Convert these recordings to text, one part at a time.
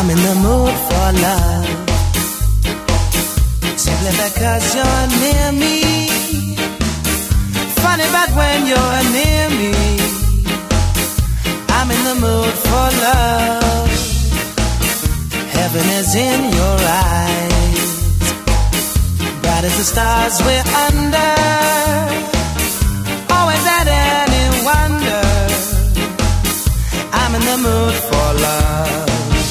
I'm in the mood for love, simply because you're near me. Funny, but when you're near me, I'm in the mood for love. Heaven is in your eyes, bright as the stars we're under, always at any wonder. I'm in the mood for love.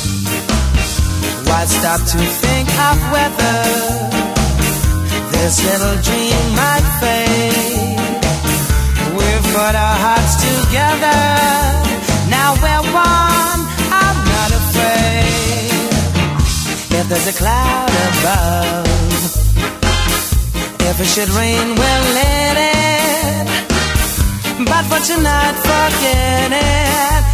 Why stop to think of whether this little dream might fade? We've put our hearts together, now we're one, I'm not afraid. If there's a cloud above, if it should rain, we'll let it. But for tonight, forget it.